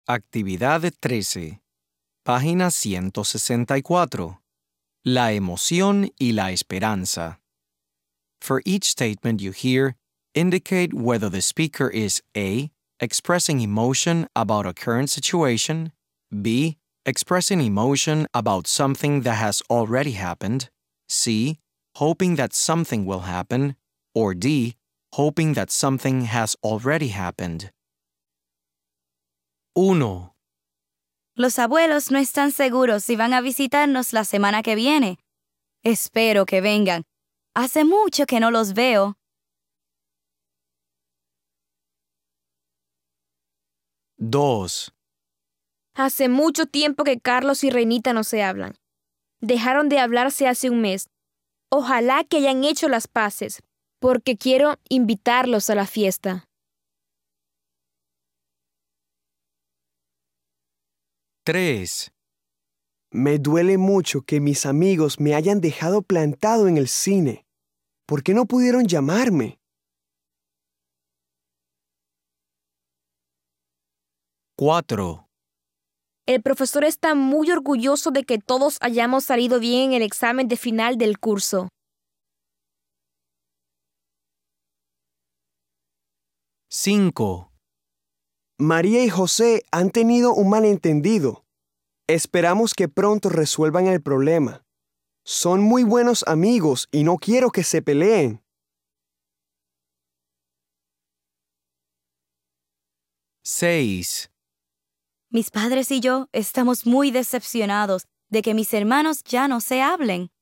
Actividad 13. Página 164. La emoción y la esperanza. For each statement you hear, indicate whether the speaker is A. Expressing emotion about a current situation, B. Expressing emotion about something that has already happened, C. Hoping that something will happen, or D. Hoping that something has already happened. 1. Los abuelos no están seguros si van a visitarnos la semana que viene. Espero que vengan. Hace mucho que no los veo. 2. Hace mucho tiempo que Carlos y Reinita no se hablan. Dejaron de hablarse hace un mes. Ojalá que hayan hecho las paces, porque quiero invitarlos a la fiesta. 3. Me duele mucho que mis amigos me hayan dejado plantado en el cine. ¿Por qué no pudieron llamarme? 4. El profesor está muy orgulloso de que todos hayamos salido bien en el examen de final del curso. 5. María y José han tenido un malentendido. Esperamos que pronto resuelvan el problema. Son muy buenos amigos y no quiero que se peleen. 6. Mis padres y yo estamos muy decepcionados de que mis hermanos ya no se hablen.